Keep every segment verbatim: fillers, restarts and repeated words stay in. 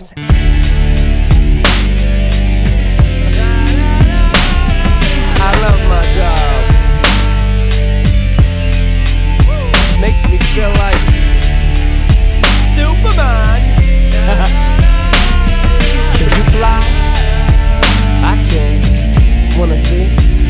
Listen. I love my job. Makes me feel like Superman. Can you fly? I can. Wanna see?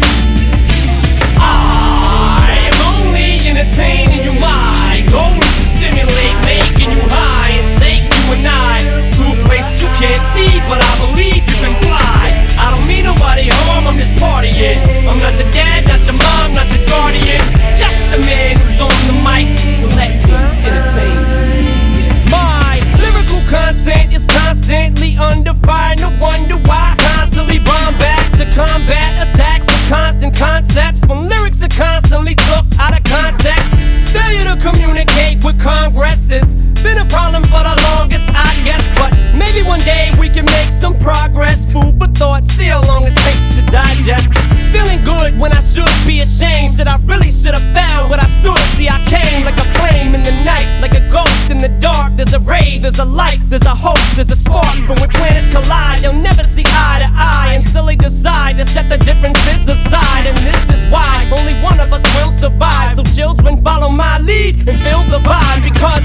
I am only entertaining you. My goal is to stimulate, making you high and take you and I to a place you can't see, but I believe you can fly. I don't mean nobody harm, I'm just partying. I'm not your dad, not your mom, not your guardian, just the man who's on the mic, so let me entertain you. My lyrical content is constantly under fire. No wonder why I constantly bomb back to combat attacks with constant concepts. When lyrics are constantly took out of context, failure to communicate with Congress has been a problem for the longest, I guess. But maybe one day we can make some progress. Food for thought, see how long it takes to digest. Feeling good when I should be ashamed. Shit, I really should have found what I stood. See, I came like a flame in the night, like a ghost in the dark. There's a ray, there's a light, there's a hope, there's a spark. But when planets collide, they'll never see eye to eye until they decide to set the differences aside. And this is why only one of us will survive. So children, follow my lead and feel the vibe, because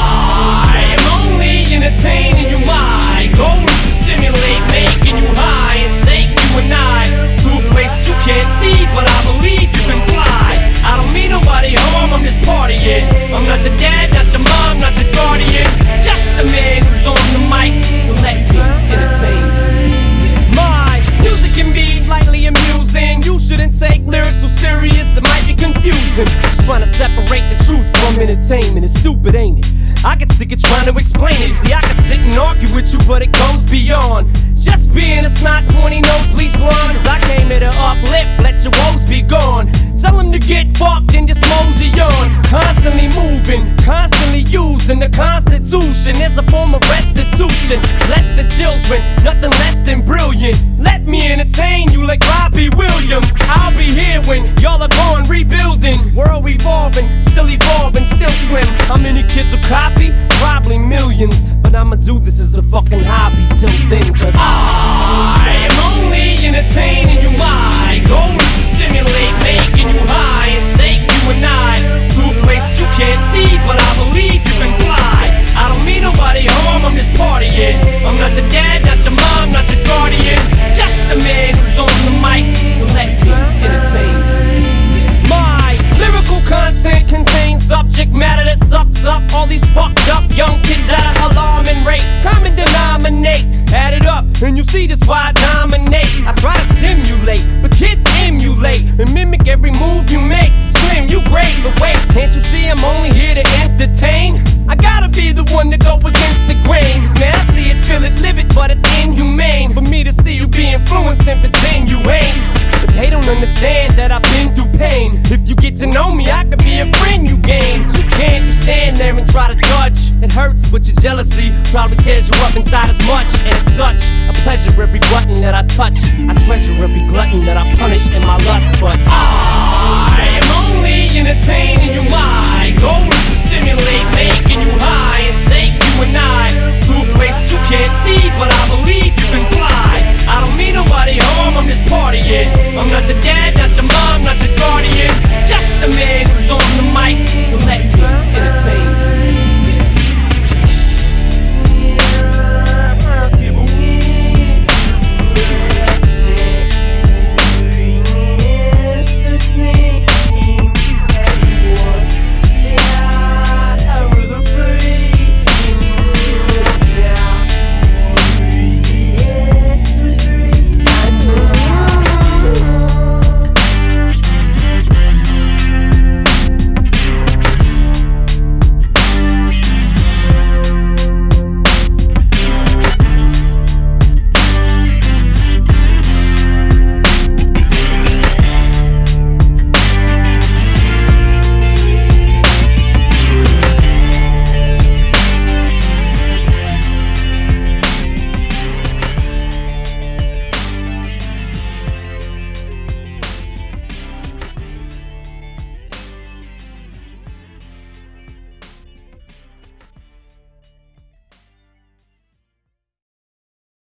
I am only entertaining you. My goal is to stimulate, making you high and take you and I to a place you can't see, but I believe you can fly. I don't mean nobody harm, I'm just partying. I'm not your dad, not your mom, not your guardian, just the man who's on the mic, so let me entertain you. My music can be slightly amusing. You shouldn't take lyrics so serious, it might be confusing. Just trying to separate the truth from entertainment is stupid, ain't it? I get sick of trying to explain it. See, I could sit and argue with you, but it goes beyond just being a snot, pointy nose, please blonde. Cause I came here to uplift, let your woes be gone. Tell them to get fucked and just mosey on. Constantly moving, constantly using the Constitution as a form of restitution. Bless the children, nothing less than brilliant. Let me entertain you like Robbie Williams. I'll be here when y'all are gone, rebuilding. World evolving, still evolving, still slim. How many kids will copy? Probably millions. But I'ma do this as a fucking hobby till then, cause I am only entertaining you. My goal is to stimulate, making you high and take you and I to a place you can't see, but I believe you can fly. I don't mean nobody harm, I'm just partying. I'm not your dad, not your mom, not your guardian, just the man who's on the mic, so let me entertain you. My lyrical content contains subject matter that sucks up all these fucked up young kids at an alarming rate. Common denominate, add it up, and you see this why I dominate. I try to stimulate, but kids emulate and mimic every move you make. Slim, you great, but wait, can't you see I'm only here to entertain? I gotta be the one to go against the grain. Cause man, I see it, feel it, live it, but it's inhumane for me to see you be influenced and pretend you ain't. But they don't understand that I've been through pain. If you get to know me, I could be a friend you gain. But you can't just stand there and try to judge. It hurts, but your jealousy probably tears you up inside as much. And it's such a pleasure every button that I touch. I treasure every glutton that I punish in my lust. But I am only entertaining you. My goal is to stimulate, making you high and